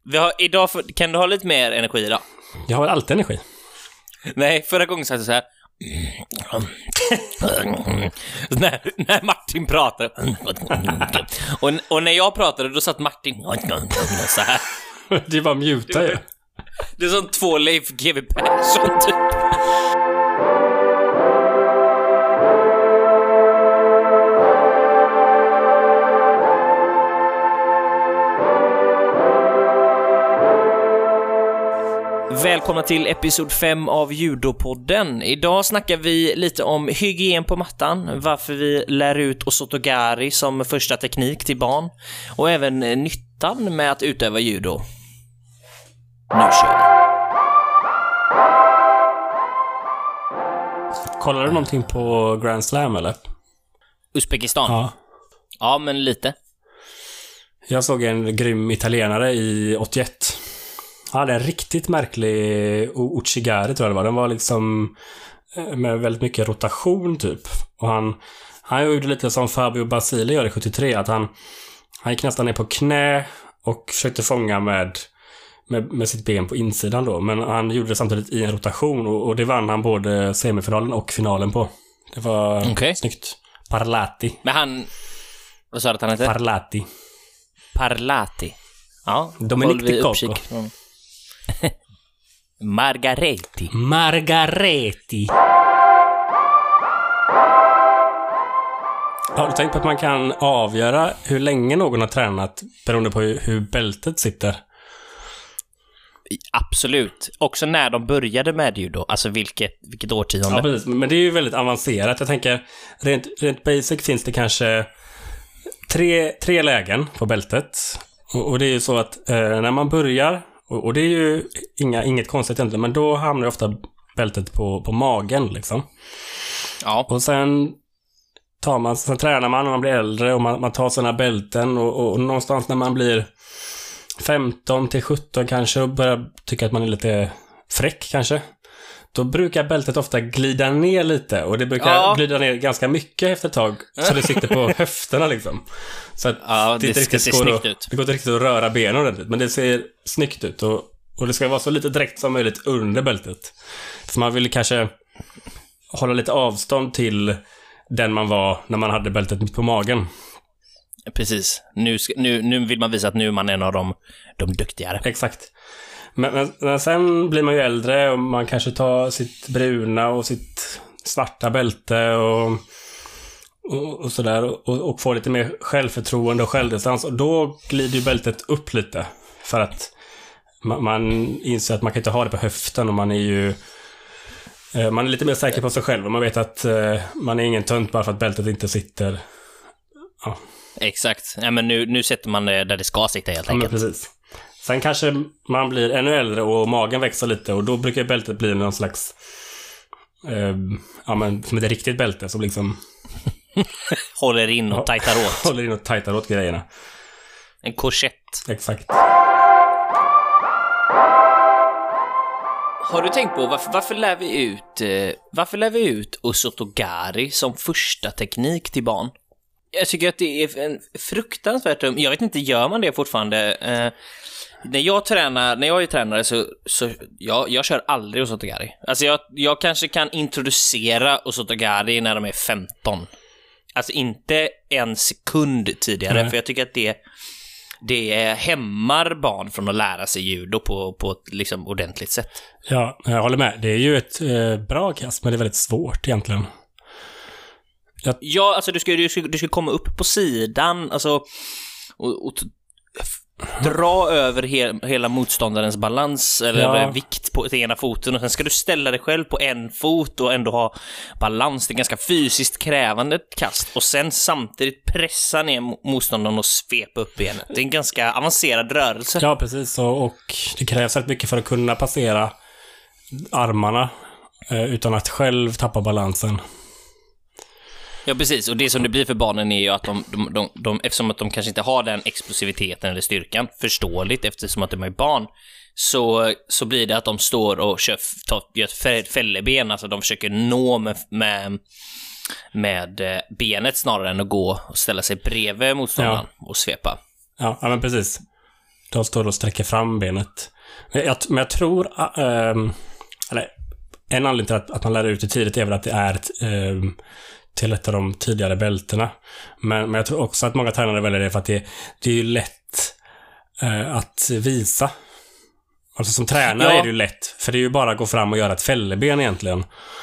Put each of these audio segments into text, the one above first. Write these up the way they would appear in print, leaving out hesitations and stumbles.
Idag kan du ha lite mer energi idag? Jag har alltid energi. Nej, förra gången satt jag så här. när Martin pratade. och när jag pratade, då satt Martin så här. Det var muta ju. Det är som 2 Leif GW Persson typ. Välkomna till episod 5 av Judopodden. Idag snackar vi lite om hygien på mattan, varför vi lär ut osotogari som första teknik till barn och även nyttan med att utöva judo. Nu kör vi. Kollar du någonting på Grand Slam eller? Uzbekistan? Ja. Ja, men lite. Jag såg en grym italienare i 81. Han hade en riktigt märklig Uchigari tror jag det var. Den var liksom med väldigt mycket rotation typ. Och han gjorde lite som Fabio Basile gör i 73. Att han gick nästan ner på knä och försökte fånga med sitt ben på insidan då. Men han gjorde det samtidigt i en rotation. Och det vann han både semifinalen och finalen på. Det var snyggt. Parlati. Men han... Vad sa du att han heter? Parlati. Ja. Dominic Di Cocco. Margareti. Har du tänkt på att man kan avgöra hur länge någon har tränat beroende på hur bältet sitter? Absolut. Också när de började med judo. Alltså vilket årtionde. Ja, precis. Men det är ju väldigt avancerat. Jag tänker, rent basic finns det kanske tre lägen på bältet. Och det är ju så att när man börjar, och det är ju inget konstigt egentligen, men då hamnar ofta bältet på magen liksom. Ja. Och sen tränar man när man blir äldre och man tar sådana bälten och någonstans när man blir 15 till 17 kanske och börjar tycka att man är lite fräck kanske, då brukar bältet ofta glida ner lite och det brukar glida ner ganska mycket efter ett tag så det sitter på höfterna liksom. Så att det ska se snyggt ut. Det går inte riktigt att röra benen ordentligt, men det ser snyggt ut och det ska vara så lite dräkt som möjligt under bältet. För man vill kanske hålla lite avstånd till den man var när man hade bältet mitt på magen. Precis. Nu vill man visa att nu är man en av de duktigare. Exakt. Men sen blir man ju äldre och man kanske tar sitt bruna och sitt svarta bälte och sådär och får lite mer självförtroende och självdistans och då glider ju bältet upp lite för att man inser att man kan inte ha det på höften och man är lite mer säker på sig själv och man vet att man är ingen tönt bara för att bältet inte sitter. Ja. Exakt. Ja, men nu sätter man det där det ska sitta helt enkelt. Ja, precis. Sen kanske man blir ännu äldre och magen växer lite och då brukar bältet bli någon slags som ett riktigt bälte som liksom håller in och tajtar åt grejerna. En korsett. Exakt. Har du tänkt på varför lär vi ut osotogari som första teknik till barn? Jag tycker att det är en fruktansvärt jag vet inte, gör man det fortfarande? När jag är tränare så jag kör aldrig osotogari. Alltså jag kanske kan introducera osotogari när de är 15. Alltså inte en sekund tidigare. För jag tycker att det hämmar barn från att lära sig judo på ett liksom ordentligt sätt. Ja, jag håller med. Det är ju ett bra kast, men det är väldigt svårt egentligen. Ja, alltså du ska komma upp på sidan, alltså och dra över hela motståndarens balans eller vikt på ena foten och sen ska du ställa dig själv på en fot och ändå ha balans. Det är ganska fysiskt krävande kast och sen samtidigt pressa ner motståndaren och svepa upp benet. Det är en ganska avancerad rörelse. Ja, precis. Och det krävs rätt mycket för att kunna passera armarna utan att själv tappa balansen. Ja, precis. Och det som det blir för barnen är ju att de eftersom att de kanske inte har den explosiviteten eller styrkan, förståeligt eftersom att de är barn, så blir det att de står och gör ett fälleben, alltså de försöker nå med benet snarare än att gå och ställa sig bredvid motståndaren och svepa. Ja, men precis. De står och sträcker fram benet. Men jag tror... eller en anledning till att man lär ut det tidigt är väl att det är till ett av de tidigare bältena. Men jag tror också att många tränare väljer det för att det är ju lätt att visa. Alltså som tränare är det ju lätt. För det är ju bara att gå fram och göra ett fälleben egentligen.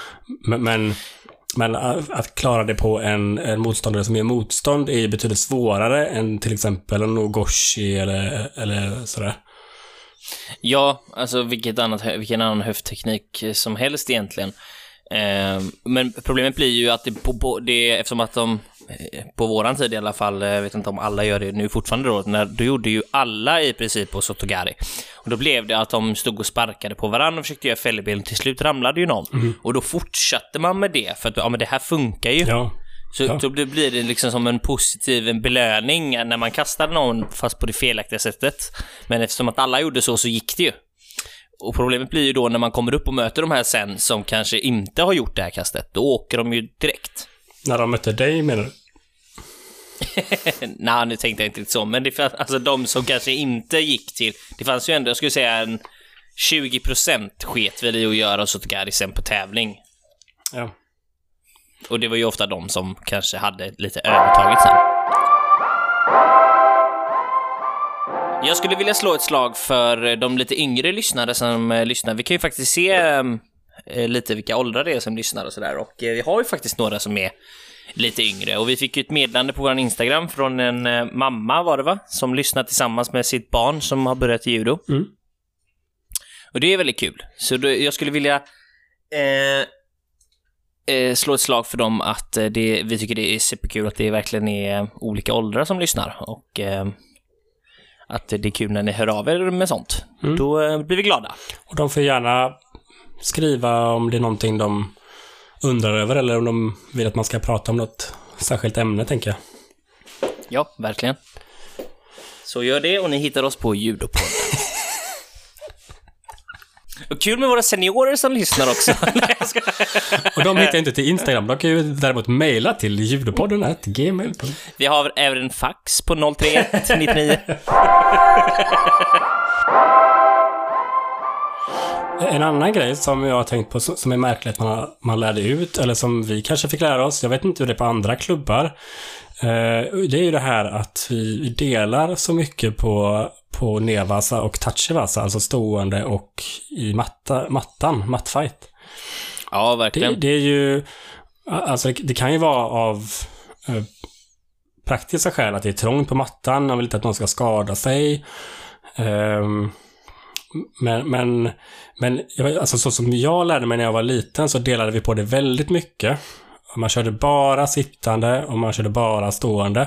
Men att klara det på en motståndare som är motstånd är ju betydligt svårare än till exempel en Nogoshi eller sådär. Ja, alltså vilken annan höftteknik som helst egentligen. Men problemet blir ju att det eftersom att de på våran tid i alla fall, jag vet inte om alla gör det nu fortfarande då gjorde ju alla i princip på Sotogari. Och då blev det att de stod och sparkade på varandra och försökte göra fälleben. Till slut ramlade ju någon. Och då fortsatte man med det för att men det här funkar ju. Så då blir det liksom som en positiv belöning när man kastade någon fast på det felaktiga sättet. Men eftersom att alla gjorde så gick det ju. Och problemet blir ju då när man kommer upp och möter de här sen som kanske inte har gjort det här kastet. Då åker de ju direkt. När de mötte dig menar du? Nej, nu tänkte jag inte så. Men det fanns, alltså de som kanske inte gick till... Det fanns ju ändå, jag skulle säga en 20% sket väl i att göra Sotogari sen på tävling. Ja. Och det var ju ofta de som kanske hade lite övertaget sen. Jag skulle vilja slå ett slag för de lite yngre lyssnare som lyssnar. Vi kan ju faktiskt se lite vilka åldrar det är som lyssnar och sådär. Och vi har ju faktiskt några som är lite yngre. Och vi fick ju ett meddelande på vår Instagram från en mamma var det va? Som lyssnar tillsammans med sitt barn som har börjat i judo. Och det är väldigt kul. Så jag skulle vilja slå ett slag för dem att vi tycker det är superkul att det verkligen är olika åldrar som lyssnar. Och att det är kul när ni hör av er med sånt. Då blir vi glada. Och de får gärna skriva om det är någonting de undrar över eller om de vill att man ska prata om något särskilt ämne, tänker jag. Ja, verkligen. Så gör det och ni hittar oss på Judopodden. Och kul med våra seniorer som lyssnar också. Och de hittar inte till Instagram. De kan ju däremot mejla till judopodden@gmail.com. Vi har även en fax på 031 99. En annan grej som jag har tänkt på som är märkligt att man lärde ut, eller som vi kanske fick lära oss, jag vet inte hur det är på andra klubbar, det är ju det här att vi delar så mycket på Nevasa och Tachivasa, alltså stående och i mattfight. Ja, verkligen. Det är ju, alltså det kan ju vara av praktiska skäl att det är trångt på mattan, man vill inte att någon ska skada sig. Men alltså så som jag lärde mig när jag var liten så delade vi på det väldigt mycket. Man körde bara sittande och man körde bara stående.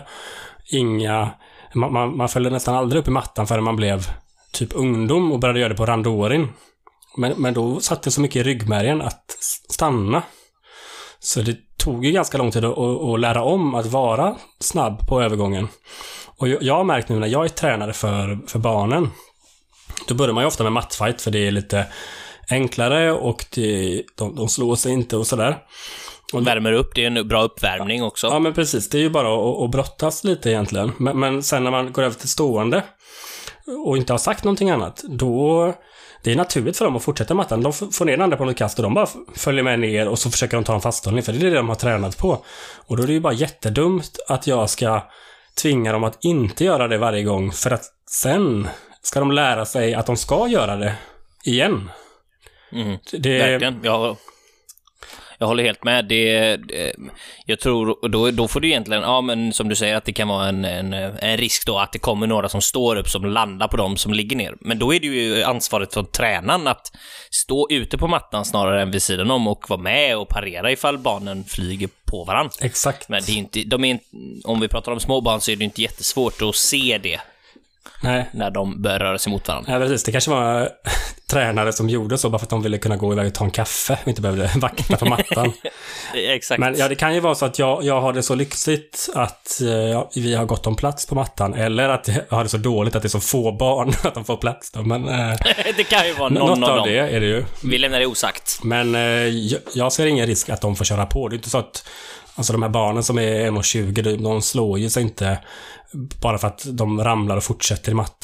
Man följde nästan aldrig upp i mattan förrän man blev typ ungdom och började göra det på randorin. Men då satt det så mycket i ryggmärgen att stanna. Så det tog ju ganska lång tid att lära om att vara snabb på övergången. Och jag har märkt nu när jag är tränare för barnen, då börjar man ju ofta med mattfight för det är lite enklare och de slår sig inte och sådär. Och värmer upp, det är en bra uppvärmning också. Ja, men precis. Det är ju bara att brottas lite egentligen. Men sen när man går över till stående och inte har sagt någonting annat, då det är naturligt för dem att fortsätta mattan. De får ner den andra på något kast och de bara följer med ner och så försöker de ta en fasthållning, för det är det de har tränat på. Och då är det ju bara jättedumt att jag ska tvinga dem att inte göra det varje gång, för att sen ska de lära sig att de ska göra det igen. Verkligen, jag håller helt med. Jag tror, och då får du egentligen, ja men som du säger, att det kan vara en risk då att det kommer några som står upp som landar på dem som ligger ner. Men då är det ju ansvaret för tränaren att stå ute på mattan snarare än vid sidan om och vara med och parera ifall barnen flyger på varandra. Exakt. Men det är inte, om vi pratar om små barn så är det inte jättesvårt att se det. Nej. När de börjar röra sig mot varandra. Ja, precis. Det kanske var tränare som gjorde så bara för att de ville kunna gå iväg och ta en kaffe och inte behövde vakta på mattan. Exakt. Men ja, det kan ju vara så att jag har det så lyxigt att vi har gått om plats på mattan, eller att jag har det så dåligt att det är så få barn att de får plats då. Men, det kan ju vara någon av dem. Det är det ju. Vi lämnar det osagt. Men jag ser ingen risk att de får köra på. Det är inte så att alltså de här barnen som är 1,20, de slår ju sig inte bara för att de ramlar och fortsätter i mattan.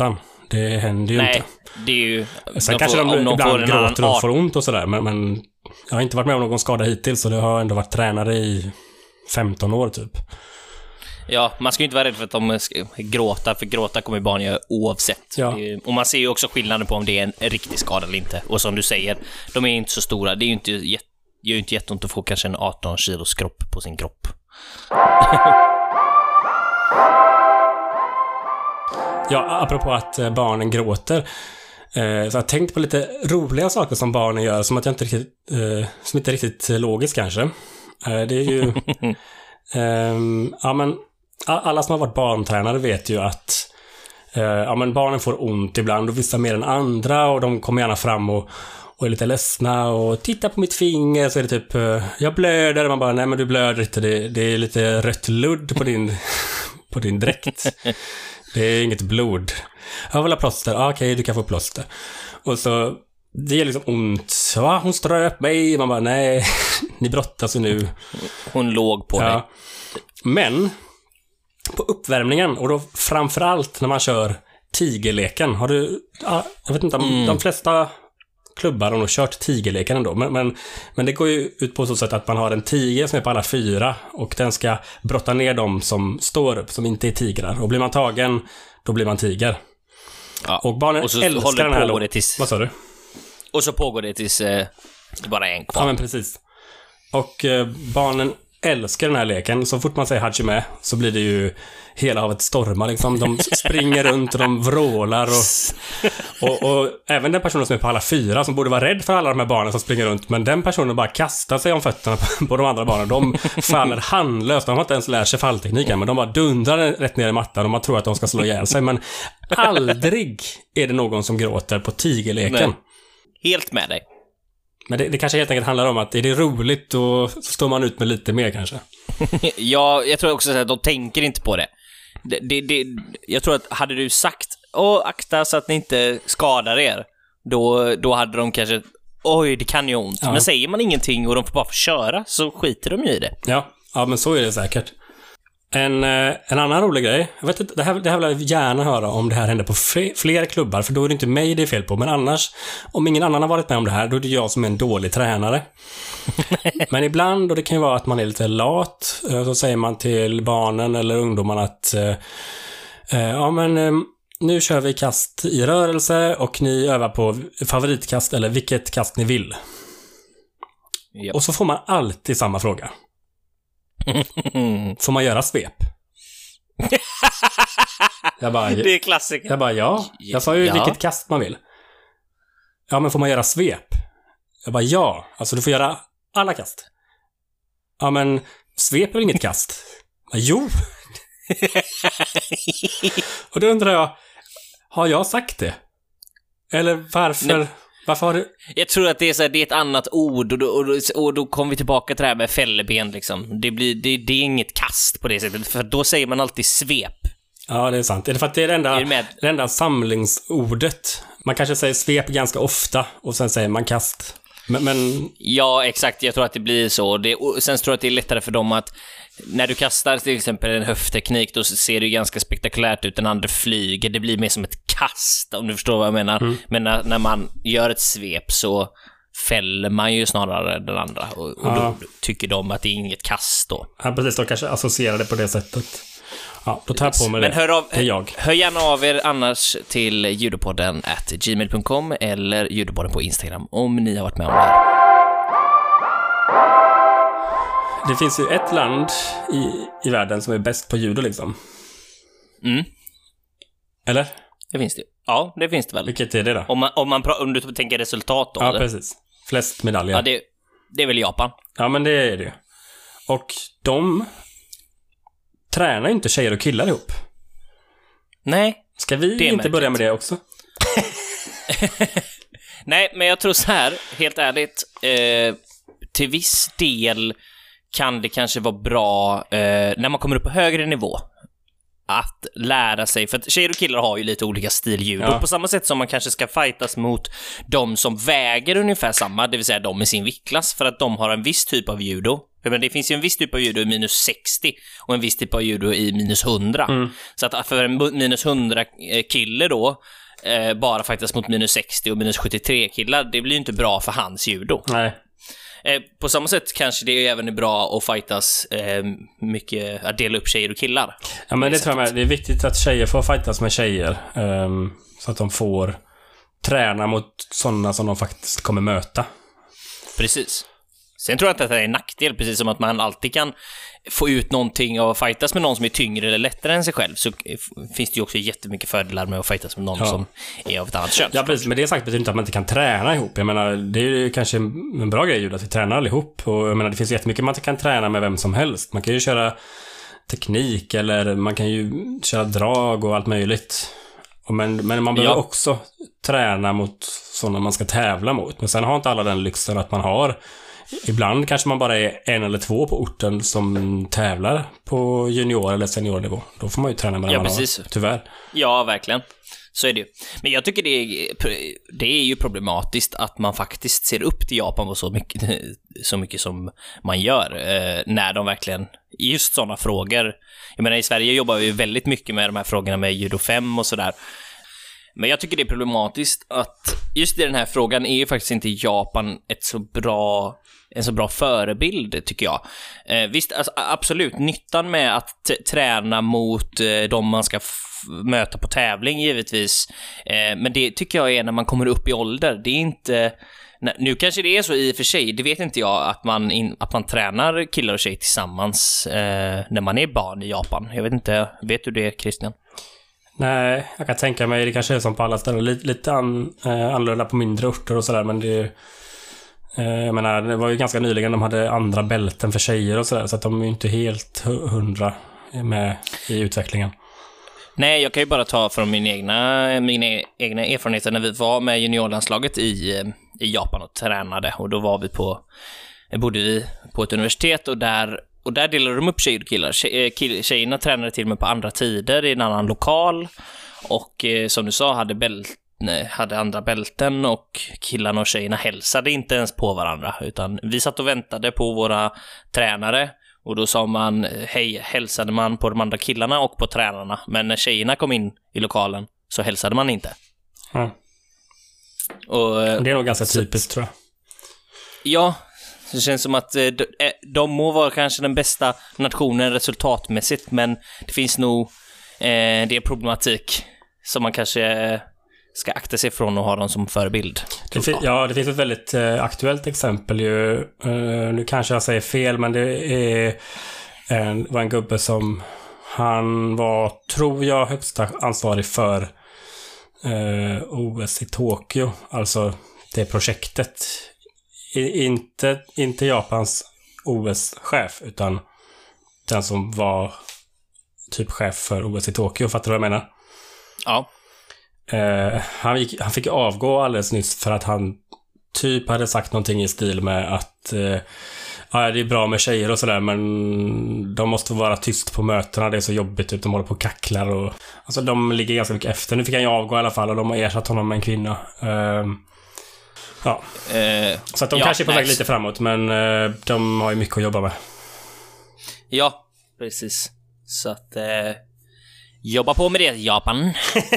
Det händer ju inte. Det är ju... Sen kanske de ibland gråter och får ont och sådär, men jag har inte varit med om någon skada hittills, så det har ändå varit tränare i 15 år typ. Ja, man ska ju inte vara rädd för att de ska gråta, för gråta kommer barn göra oavsett. Ja. Och man ser ju också skillnaden på om det är en riktig skada eller inte. Och som du säger, de är inte så stora. Det är ju inte, gör ju inte jätteont att få kanske en 18 kilos kropp på sin kropp. Ja, apropå att barnen gråter. Så jag har tänkt på lite roliga saker som barnen gör, som att jag inte riktigt, som inte är riktigt logiskt kanske. Det är ju... ja, men alla som har varit barntränare vet ju att ja, men barnen får ont ibland, och vissa mer än andra, och de kommer gärna fram och är lite ledsna och tittar på mitt finger, så är det typ jag blöder, man bara nej men du blöder inte, det är lite rött ludd på din dräkt. Det är inget blod. Jag vill ha plåster. Okej, du kan få plåster. Och så det är liksom ont. Ja, hon ströp mig. Man bara nej, ni brottas ju nu. Hon låg på dig. Men på uppvärmningen, och då framförallt när man kör tigerleken. Har du, jag vet inte, de flesta klubbar har nog kört tigerleken ändå. Men det går ju ut på så sätt att man har en tiger som är på alla 4, och den ska brotta ner dem som står upp, som inte är tigrar. Och blir man tagen, då blir man tiger. Ja. Och barnen och så älskar den här Vad sa du? Och så pågår det tills det bara är en kvar. Ja, men precis. Och barnen älskar den här leken. Så fort man säger Hajime så blir det ju hela havet stormar liksom. De springer runt och de vrålar och även den personen som är på alla 4, som borde vara rädd för alla de här barnen som springer runt, men den personen bara kastar sig om fötterna på de andra barnen. De faller handlöst. De har inte ens lärt sig falltekniken, men de bara dundrar rätt ner i mattan och man tror att de ska slå ihjäl sig, men aldrig är det någon som gråter på tigerleken. Nej. Helt med dig. Men det kanske helt enkelt handlar om att är det roligt, och så står man ut med lite mer kanske. Ja, jag tror också att de tänker inte på det. Jag tror att hade du sagt akta så att ni inte skadar er, då hade de kanske oj, det kan ju ont. Ja. Men säger man ingenting och de får bara få köra, så skiter de ju i det. Ja, men så är det säkert. En annan rolig grej, jag vet inte, det här vill jag gärna höra om det här händer på fler klubbar, för då är det inte mig det är fel på, men annars, om ingen annan har varit med om det här, då är det jag som är en dålig tränare. Men ibland, och det kan ju vara att man är lite lat, så säger man till barnen eller ungdomarna att ja men nu kör vi kast i rörelse och ni övar på favoritkast eller vilket kast ni vill. Yep. Och så får man alltid samma fråga. Får man göra svep? Det är klassiker. Jag bara, ja. Jag sa ju vilket kast man vill. Ja, men får man göra svep? Jag bara, ja. Alltså du får göra alla kast. Ja, men svep är inget kast. Ja, jo. Och då undrar jag, har jag sagt det? Eller varför... Nej. Varför har du... Jag tror att det är så här, det är ett annat ord, och då kommer vi tillbaka till det här med fälleben liksom. Det är inget kast på det sättet, för då säger man alltid svep. Ja, det är sant. Är det för att det är det enda samlingsordet? Man kanske säger svep ganska ofta och sen säger man kast. Men... Ja, exakt. Jag tror att det blir så. Sen tror jag att det är lättare för dem att när du kastar till exempel en höftteknik, då ser det ju ganska spektakulärt ut, den andra flyger. Det blir mer som ett kast, om du förstår vad jag menar. Men när man gör ett svep så fäller man ju snarare den andra. Och då tycker de att det är inget kast då. Ja, precis. De kanske associerar det på det sättet. Ja, då tar jag på mig det. Men hör gärna av er annars till judopodden @gmail.com eller judopodden på Instagram om ni har varit med om det här. Det finns ju ett land i världen som är bäst på judo liksom. Eller? Det finns det. Ja, det finns det väl. Vilket är det då? Om du tänker resultat då? Ja, eller? Precis. Flest medaljer. Ja, det är väl Japan. Ja, men det är det. Och de tränar inte tjejer och killar ihop. Nej. Ska vi inte börja med det också? Nej, men jag tror så här, helt ärligt, till viss del kan det kanske vara bra när man kommer upp på högre nivå att lära sig, för att tjejer och killar har ju lite olika stil judo. Ja. På samma sätt som man kanske ska fightas mot de som väger ungefär samma, det vill säga de i sin viktklass, för att de har en viss typ av judo. Men det finns ju en viss typ av judo i minus 60 och en viss typ av judo i minus 100. Så att för en minus 100 kille då bara fightas mot minus 60 och minus 73 killar, det blir ju inte bra för hans judo. Nej. På samma sätt kanske det även är bra att fightas mycket, att dela upp tjejer och killar. Ja, men det tror jag med. Det är viktigt att tjejer får fightas med tjejer, så att de får träna mot sådana som de faktiskt kommer möta. Precis. Sen tror jag inte att det är en nackdel, precis som att man alltid kan få ut någonting av att fightas med någon som är tyngre eller lättare än sig själv, så finns det ju också jättemycket fördelar med att fightas med någon som är av ett annat kön. Ja, precis, men det sagt betyder inte att man inte kan träna ihop. Jag menar, det är ju kanske en bra grej att vi tränar allihop, och jag menar, det finns jättemycket man kan träna med vem som helst. Man kan ju köra teknik, eller man kan ju köra drag och allt möjligt. Men man behöver också träna mot sådana man ska tävla mot. Men sen har inte alla den lyxen att man har. Ibland kanske man bara är 1 eller 2 på orten som tävlar på junior- eller seniornivå. Då får man ju träna med den man har, tyvärr. Ja, verkligen. Så är det ju. Men jag tycker det är ju problematiskt att man faktiskt ser upp till Japan på så mycket som man gör, när de verkligen, just sådana frågor. Jag menar, i Sverige jobbar vi väldigt mycket med de här frågorna med judo 5 och sådär. Men jag tycker det är problematiskt att just i den här frågan är ju faktiskt inte Japan en så bra förebild, tycker jag. Visst, alltså, absolut, nyttan med att träna mot de man ska möta på tävling, givetvis. Men det tycker jag är när man kommer upp i ålder. Det är inte... Nu kanske det är så i och för sig, det vet inte jag, att man tränar killar och tjejer tillsammans när man är barn i Japan. Jag vet inte, vet du det, Christian? Nej, jag kan tänka mig, det kanske är som på alla ställen, lite annorlunda på mindre orter och sådär, men det jag menar, det var ju ganska nyligen de hade andra bälten för tjejer och sådär, så att de är ju inte helt 100 med i utvecklingen. Nej, jag kan ju bara ta från mina egna erfarenheter när vi var med juniorlandslaget i Japan och tränade, och då bodde vi på ett universitet, och där delade de upp tjejer och killar. Tjejerna tränade till och med på andra tider i en annan lokal, och som du sa hade andra bälten, och killarna och tjejerna hälsade inte ens på varandra, utan vi satt och väntade på våra tränare, och då sa man hej, hälsade man på de andra killarna och på tränarna, men när tjejerna kom in i lokalen så hälsade man inte. Och det är nog ganska typiskt, tror jag. Ja, det känns som att de må vara kanske den bästa nationen resultatmässigt, men det finns nog det är problematik som man kanske ska akta sig från och ha dem som förebild. Det finns ett väldigt aktuellt exempel ju. Nu kanske jag säger fel, men det var en gubbe som han var, tror jag, högsta ansvarig för OS i Tokyo. Alltså det projektet. Inte Japans OS-chef, utan den som var typ chef för OS i Tokyo. Fattar du vad jag menar? Ja. Han fick avgå alldeles nyss för att han typ hade sagt någonting i stil med att det är bra med tjejer och sådär, men de måste vara tyst på mötena, det är så jobbigt, typ, de håller på och kacklar och, alltså de ligger ganska mycket efter. Nu fick han ju avgå i alla fall, och de har ersatt honom med en kvinna. Så att de kanske är på väg lite framåt, men de har ju mycket att jobba med. Ja, precis. Så att jobba på med det, Japan.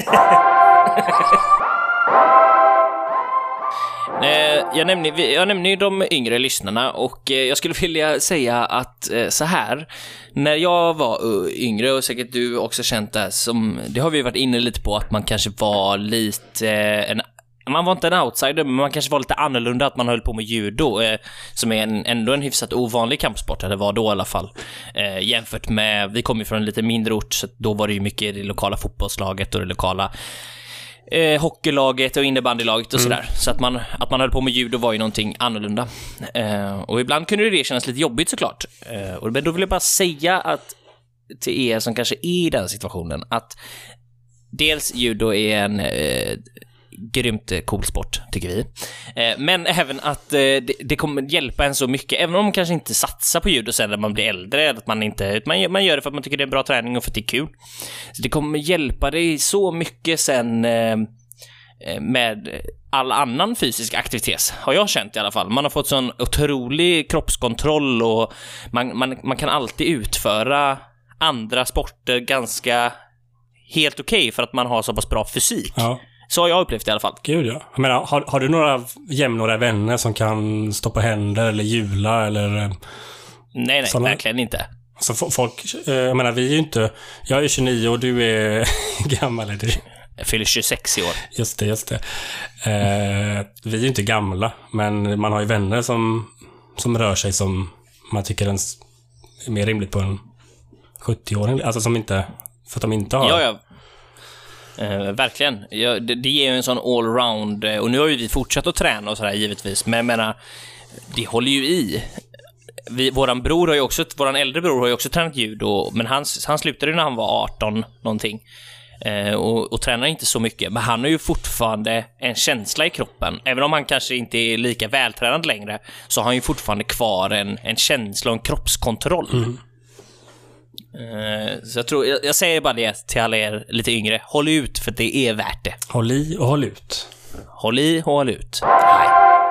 Jag nämnde ju de yngre lyssnarna, och jag skulle vilja säga att så här, när jag var yngre, och säkert du också känt det, det har vi varit inne lite på, att man kanske var lite man var inte en outsider, men man kanske var lite annorlunda, att man höll på med judo, som är ändå en hyfsat ovanlig kampsport, eller var då i alla fall, jämfört med, vi kom ju från en lite mindre ort, så då var det ju mycket det lokala fotbollslaget och det lokala hockeylaget och innebandylaget och sådär. Så att man höll på med judo var ju någonting annorlunda. Och ibland kunde det kännas lite jobbigt, såklart. Och då vill jag bara säga att till er som kanske är i den situationen, att dels judo är en grymt cool sport, tycker vi. Men även att det kommer hjälpa en så mycket, även om man kanske inte satsar på judo sen när man blir äldre, att man gör det för att man tycker det är en bra träning och för att det är kul. Så det kommer hjälpa dig så mycket sen med all annan fysisk aktivitet, har jag känt i alla fall. Man har fått sån otrolig kroppskontroll, och man kan alltid utföra andra sporter ganska helt okej, för att man har så pass bra fysik. Ja. Så har jag upplevt det i alla fall. Gud, ja. Jag menar, har du några jämnåriga vänner som kan stå på händer eller hjula eller... Nej, såna... verkligen inte. Så folk, jag menar, vi är ju inte... Jag är 29 och du är gammal, eller? Jag fyller 26 i år. Just det. Vi är ju inte gamla, men man har ju vänner som rör sig som man tycker är mer rimligt på en 70-åring. Alltså som inte... För att de inte har... Ja. Verkligen. Det ger ju en sån allround... Och nu har ju vi fortsatt att träna och sådär givetvis. Men jag menar, det håller ju i. Våran äldre bror har ju också tränat judo. Men han slutade när han var 18 någonting. Och tränar inte så mycket. Men han har ju fortfarande en känsla i kroppen. Även om han kanske inte är lika vältränad längre, så har han ju fortfarande kvar en känsla och en kroppskontroll. Så jag säger bara det till alla er lite yngre. Håll ut, för det är värt det. Håll i och håll ut. Håll i och håll ut. Nej.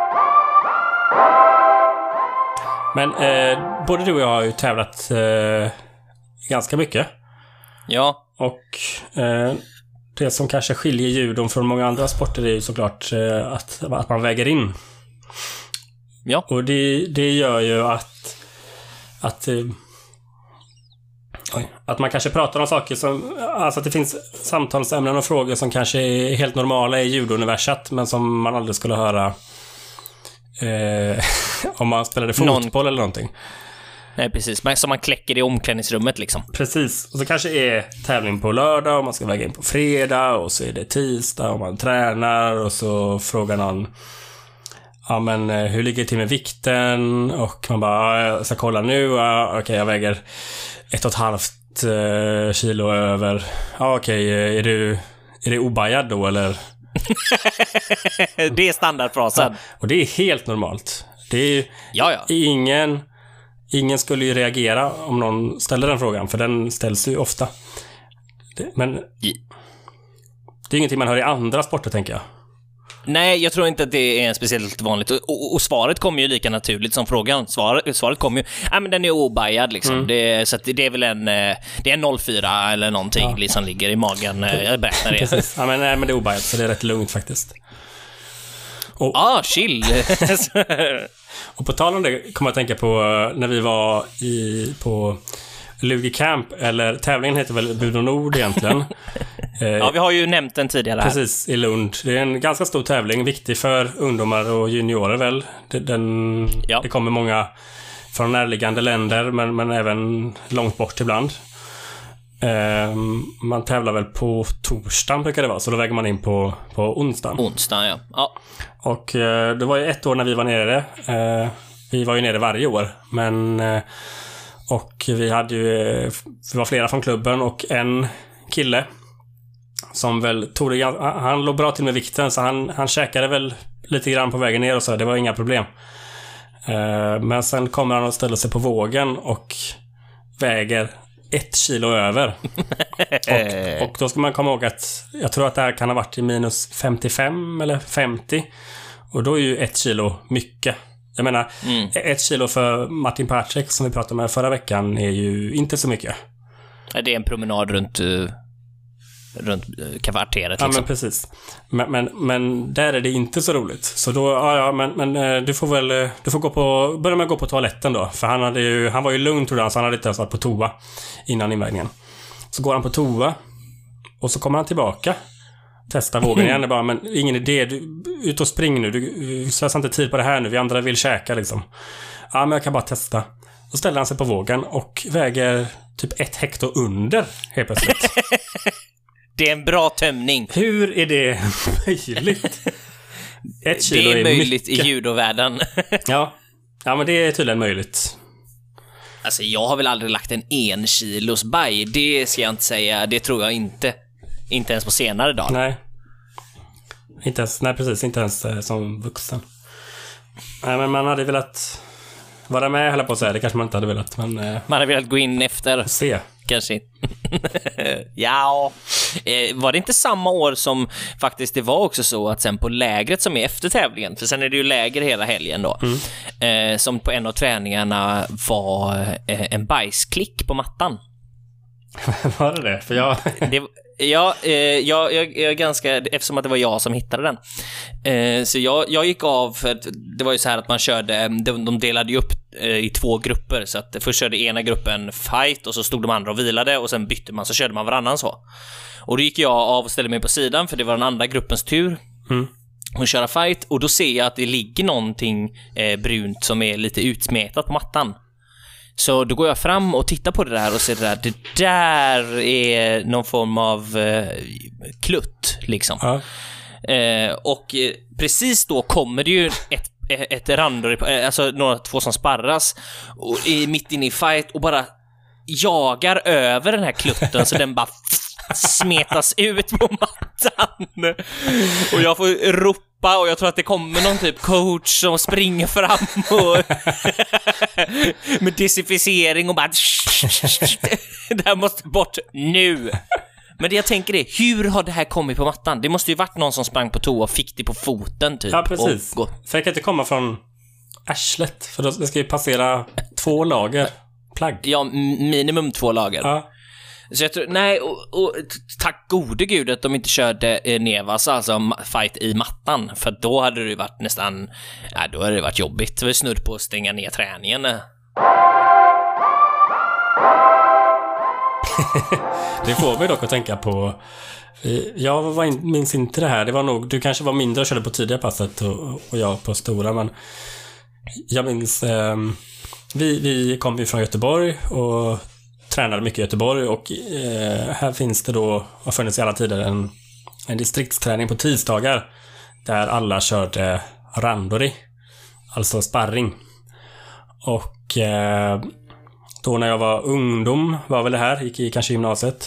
Men både du och jag har ju tävlat ganska mycket. Ja. Och det som kanske skiljer judon från många andra sporter är ju såklart att man väger in. Ja. Och det gör ju att man kanske pratar om saker som... Alltså att det finns samtalsämnen och frågor som kanske är helt normala i judouniversat, men som man aldrig skulle höra om man spelade fotboll eller någonting. Nej, precis. Men som man kläcker i omklädningsrummet liksom. Precis. Och så kanske är tävling på lördag och man ska väga in på fredag, och så är det tisdag och man tränar, och så frågar någon: ja, men hur ligger det till med vikten? Och man bara: jag ska kolla nu. Okej, jag väger 1,5 kilo över. Ja, okej, är det obajad då, eller? Det är standardfrasen. Ja, och det är helt normalt. Det är ja. Ingen skulle ju reagera om någon ställer den frågan, för den ställs ju ofta. Men det är ingenting man hör i andra sporter, tänker jag. Nej, jag tror inte att det är speciellt vanligt. Och svaret kommer ju lika naturligt som frågan. Svaret kommer ju... Ja, men den är obajad liksom. Så att det är väl det är 04 eller någonting liksom ligger i magen. Jag berättar det. Precis. Ja, men det är obajad, så det är rätt lugnt faktiskt. Chill. Och på tal om det kommer jag tänka på när vi var på Lugi Camp, eller tävlingen heter väl Budo Nord egentligen. Ja, vi har ju nämnt den tidigare här. Precis, i Lund. Det är en ganska stor tävling, viktig för ungdomar och juniorer väl. Det kommer många från närliggande länder, men även långt bort ibland. Man tävlar väl på torsdagen, brukar det vara, så då väger man in på onsdagen. Onsdagen, ja. Och det var ju ett år när vi var nere. Vi var ju nere varje år, men och vi var flera från klubben, och en kille som väl han låg bra till med vikten, så han käkade väl lite grann på vägen ner och så, det var inga problem. Men sen kommer han och ställer sig på vågen och väger 1 kilo över. och då ska man komma ihåg att jag tror att det här kan ha varit i minus 55 eller 50, och då är ju 1 kilo mycket. Jag menar, 1 kilo för Martin Patrick som vi pratade med förra veckan är ju inte så mycket. Det är en promenad runt kvarteret liksom. Ja, men precis. Men där är det inte så roligt. Så då, men du får börja med att gå på toaletten då. För han var ju lugn, tror jag, så han hade inte ens varit på toa innan invägningen. Så går han på toa, och så kommer han tillbaka, testar vågen igen. Bara, men ingen idé, ut och spring nu. Du slösar inte tid på det här nu. Vi andra vill käka liksom. Ja, men jag kan bara testa. Då ställer han sig på vågen och väger typ 1 hekto under helt plötsligt. Det är en bra tömning. Hur är det möjligt? 1 kilo det är möjligt mycket. I judovärlden. Ja, men det är tydligen möjligt. Alltså, jag har väl aldrig lagt en 1 kilos baj. Det ska jag inte säga. Det tror jag inte. Inte ens på senare dag. Nej. Precis. Inte ens som vuxen. Nej, men man hade velat vara med, höll på att säga. Det kanske man inte hade velat. Men, man hade velat gå in efter. Se. Kanske. Ja. Var det inte samma år som faktiskt det var också så att sen på lägret som är efter tävlingen, för sen är det ju läger hela helgen då, som på en av träningarna var en bajsklick på mattan. Var det? För jag... Jag är ganska, eftersom att det var jag som hittade den. Så jag gick av, för att det var ju så här att man körde, de delade ju upp i 2 grupper. Så att först körde ena gruppen fight och så stod de andra och vilade, och sen bytte man, så körde man varannan så. Och då gick jag av och ställde mig på sidan, för det var den andra gruppens tur att köra fight. Och då ser jag att det ligger någonting brunt som är lite utsmetat på mattan. Så då går jag fram och tittar på det där och ser det där är någon form av klutt liksom. Ja. Och precis då kommer det ju ett randor, alltså några 2 som sparras och mitt inne i fight och bara jagar över den här klutten så den bara smetas ut på mattan. Och jag får ropa, och jag tror att det kommer någon typ coach som springer fram och med desinficering och bara det här måste bort nu. Men det jag tänker är, hur har det här kommit på mattan? Det måste ju varit någon som sprang på toa och fick det på foten typ. Ja, precis. För det kan inte komma från arslet, för det ska ju passera 2 lager plagg. Ja, minimum 2 lager. Ja. Så jag tror, nej, och tack gode gud att de inte körde Nevas, alltså fight i mattan. För då hade det ju varit nästan, då hade det varit jobbigt. Det var snudd på att stänga ner träningen. Det får vi dock att tänka på. Jag minns inte det här. Det var nog, du kanske var mindre och körde på tidiga passet och jag på stora, men jag minns vi kom ju från Göteborg och tränade mycket i Göteborg, och här finns det då, har funnits i alla tider, en distriktsträning på tisdagar där alla körde randori, alltså sparring. Och då när jag var ungdom, var väl det här, gick i kanske gymnasiet,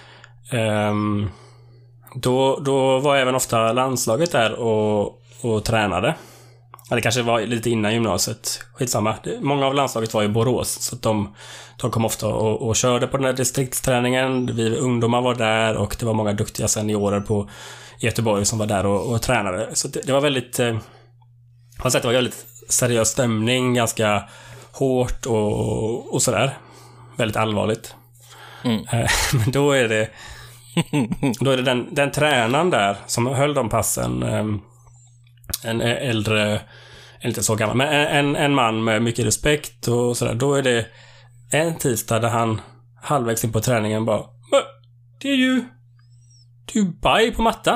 då var även ofta landslaget där och tränade. Det kanske var lite innan gymnasiet. Skitsamma. Många av landslaget var i Borås, så att de kom ofta och körde på den här distriktsträningen. Vi ungdomar var där, och det var många duktiga seniorer på Göteborg som var där och tränade. Så det var väldigt, på något sätt var väldigt seriös stämning, ganska hårt och sådär. Väldigt allvarligt. Men då är det den tränaren där som höll de passen, en äldre, inte så gammal, men en man med mycket respekt och sådär. Då är det en tisdag där han halvvägs in på träningen bara, det är ju baj på mattan.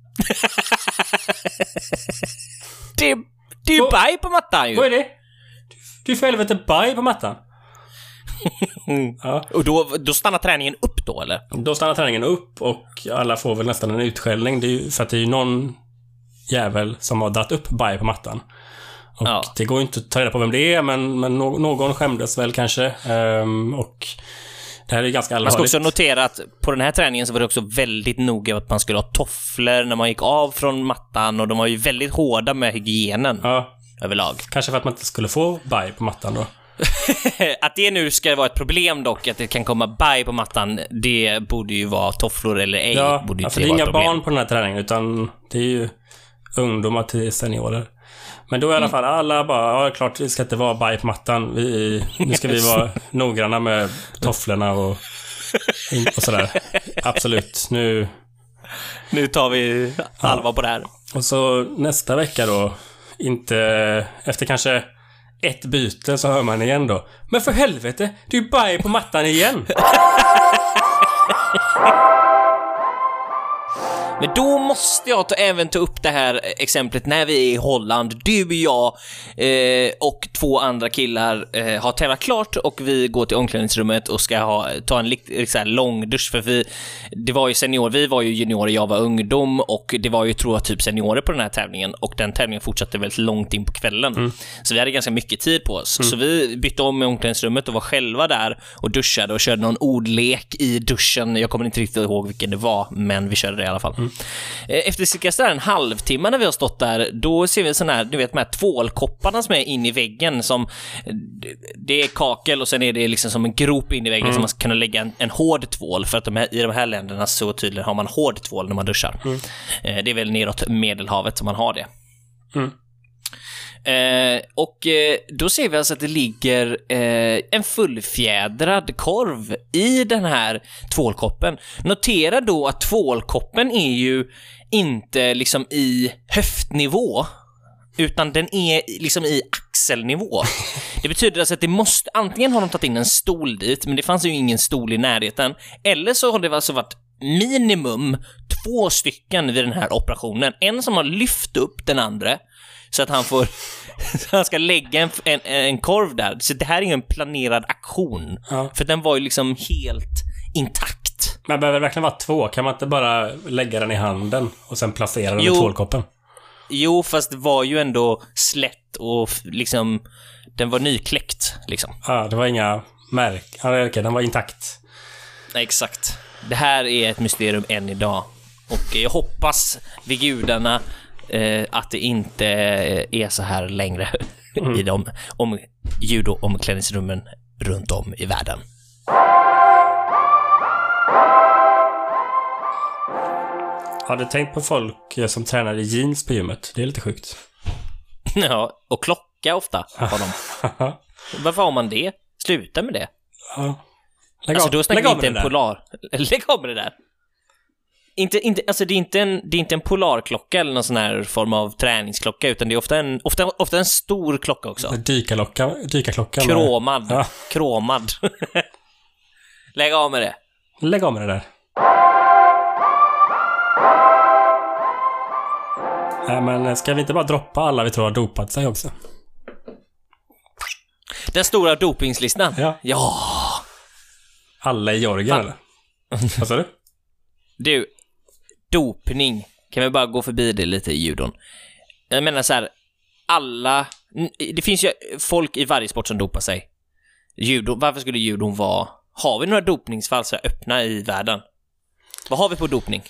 Det är ju baj på mattan ju. Vad är det? Du för helvete baj på mattan. Ja. Och då stannar träningen upp då, eller? Då stannar träningen upp, och alla får väl nästan en utskällning. Det är ju för att det är ju någon jävel som har dratt upp baj på mattan. Och det går inte att ta reda på vem det är, men någon skämdes väl kanske. Och det här är ganska allvarligt. Man ska också notera att på den här träningen så var det också väldigt noga att man skulle ha tofflor när man gick av från mattan, och de var ju väldigt hårda med hygienen överlag. Kanske för att man inte skulle få baj på mattan då. Att det nu ska vara ett problem dock, att det kan komma baj på mattan, det borde ju vara tofflor eller ej. Ja, borde ju för det är inga barn på den här träningen, utan det är ju ungdomar till seniorer. Men då i alla fall, alla bara, klart det ska inte vara baj på mattan. Nu ska vi vara noggranna med tofflorna och sådär. Absolut, nu tar vi allvar på det här. Och så nästa vecka då, inte efter kanske ett byte, så hör man igen då, men för helvete, det är ju baj på mattan igen. Men då måste jag även ta upp det här exemplet när vi är i Holland. Du, jag och 2 andra killar har tävlat klart, och vi går till omklädningsrummet och ska ta en lång dusch, för det var ju senior, vi var ju juniorer, jag var ungdom, och det var ju, tror jag, typ seniorer på den här tävlingen, och den tävlingen fortsatte väldigt långt in på kvällen. Så vi hade ganska mycket tid på oss. Så vi bytte om i omklädningsrummet och var själva där och duschade och körde någon ordlek i duschen. Jag kommer inte riktigt ihåg vilken det var, men vi körde det i alla fall. Efter cirka en halvtimme när vi har stått där, då ser vi sån här, du vet, de här tvålkopparna som är in i väggen, som det är kakel, och sen är det liksom som en grop in i väggen som man ska kunna lägga en hård tvål, för att i de här länderna så tydligen har man hård tvål när man duschar. Det är väl neråt Medelhavet som man har det. Då ser vi alltså att det ligger en fullfjädrad korv i den här tvålkoppen. Notera då att tvålkoppen är ju inte liksom i höftnivå, utan den är liksom i axelnivå. Det betyder alltså att det måste, antingen har de tagit in en stol dit, men det fanns ju ingen stol i närheten, eller så har det alltså varit minimum 2 stycken vid den här operationen. En som har lyft upp den andra så att han ska lägga en korv där. Så det här är ju en planerad aktion. Ja. För den var ju liksom helt intakt. Men behöver det verkligen vara 2? Kan man inte bara lägga den i handen och sen placera den i tvålkoppen? Jo, fast det var ju ändå slätt och liksom den var nykläckt liksom. Ja, det var inga märk. Ja, okej, den var intakt. Nej, exakt. Det här är ett mysterium än idag. Och jag hoppas vid gudarna att det inte är så här längre i de judo-omklädningsrummen runt om i världen. Har du tänkt på folk som tränar i jeans på gymmet? Det är lite sjukt. Ja, och klocka ofta har de. Varför har man det? Sluta med det. Ja. Då snackar vi inte en polar. Lägg av med det där. Alltså det är inte en polarklocka eller någon sån här form av träningsklocka, utan det är ofta en stor klocka också. Dykarklocka. Kromad. Ja. Kromad. Lägg av med det. Lägg av med det där. Nej, men ska vi inte bara droppa alla vi tror har dopat sig också? Den stora dopingslistan? Ja. Alla i Jorgen, eller? Vad sa du? Du, dopning. Kan vi bara gå förbi det lite i judon? Jag menar så här, det finns ju folk i varje sport som dopar sig. Varför skulle judon vara... Har vi några dopningsfall så öppna i världen? Vad har vi på dopning?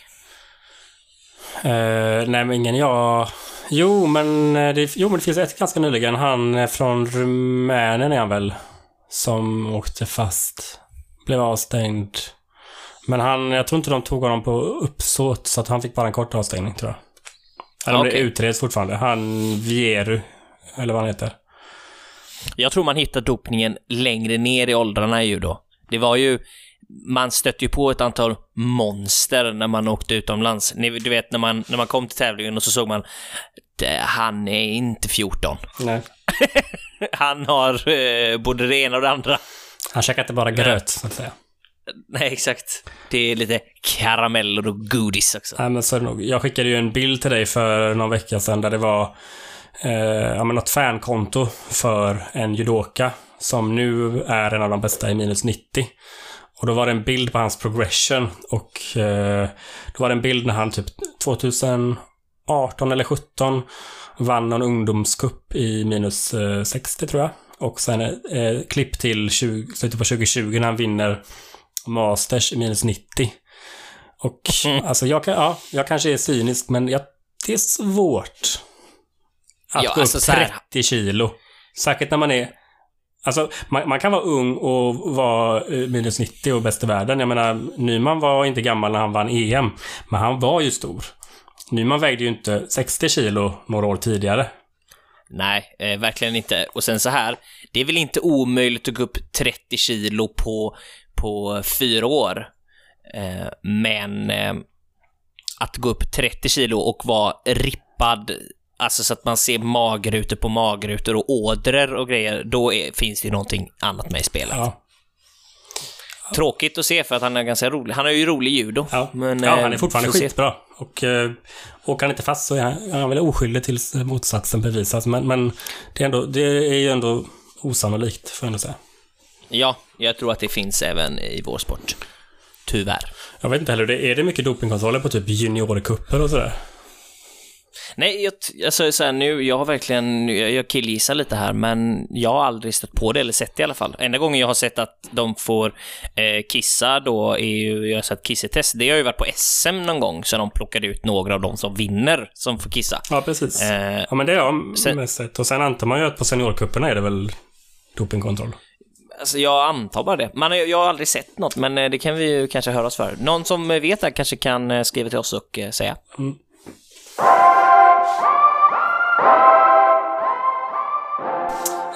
Nej, men ingen jag... Jo, men det finns ett ganska nyligen. Han från Rumänien är han väl, som åkte fast. Blev avstängd. Men jag tror inte de tog honom på uppsåt, så att han fick bara en kort avstängning, tror jag. Eller det utreds fortfarande. Han Vieru, eller vad han heter. Jag tror man hittar dopningen längre ner i åldrarna i judo. Det var ju... Man stötte ju på ett antal monster när man åkte utomlands. Du vet, när man kom till tävlingen och så såg man han är inte 14. Nej. Han har både det ena och det andra. Han käkar inte bara gröt, så att säga. Nej, exakt. Det är lite karameller och godis också. Nej, men så är det nog. Jag skickade ju en bild till dig för någon vecka sedan där det var något fankonto för en judoka som nu är en av de bästa i minus 90. Och då var det en bild på hans progression, och då var det en bild när han typ 2018 eller 17 vann någon ungdomscup i minus 60, tror jag. Och sen klipp till slutet på 2020 när han vinner Masters i minus 90. Och alltså jag kanske är cynisk, men det är svårt att gå upp 30 kilo. Särskilt när man är... Alltså, man kan vara ung och vara minus 90 och bäst i världen. Jag menar, Nyman var inte gammal när han vann EM, men han var ju stor. Nyman vägde ju inte 60 kilo några år tidigare. Nej, verkligen inte. Och sen så här, det är väl inte omöjligt att gå upp 30 kilo på 4 år. Men att gå upp 30 kilo och vara rippad, alltså så att man ser magrutor på magrutor och ådror och grejer, då finns det ju någonting annat med i spelet. Ja. Tråkigt att se, för att han är ganska rolig. Han är ju rolig judo. Ja, men, han är fortfarande skitbra. Och åker han inte fast så är han väl oskyldig tills motsatsen bevisas. Men det är ju ändå osannolikt, får jag ändå säga. Ja, jag tror att det finns även i vår sport. Tyvärr. Jag vet inte heller, är det mycket dopingkontroller på typ juniorkupper och sådär? Nej, alltså så här, nu, jag har verkligen, jag killgissar lite här, men jag har aldrig stött på det, eller sett det i alla fall. Enda gången jag har sett att de får kissa då är ju, jag har sett kissetest. Det har ju varit på SM någon gång, så de plockade ut några av dem som vinner som får kissa. Ja, precis. Ja, men det har jag mest sett. Och sen antar man ju att på seniorkupperna är det väl dopingkontroll. Alltså jag antar bara det. Jag har aldrig sett något, men det kan vi ju kanske höra oss för. Någon som vet det kanske kan skriva till oss och säga.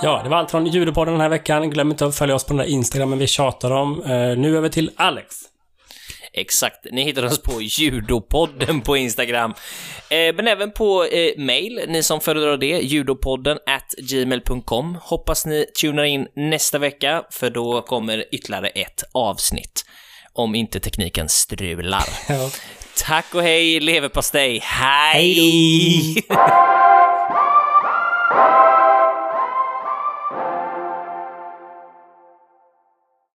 Ja, det var allt från Judopodden den här veckan. Glöm inte att följa oss på den där Instagramen vi tjatar om. Nu över till Alex. Exakt, ni hittar oss på Judopodden på Instagram. Men även på mail, ni som föredrar det, judopodden@gmail.com. Hoppas ni tunar in nästa vecka, för då kommer ytterligare ett avsnitt. Om inte tekniken strular. Ja. Tack och hej, leverpastej. Hej!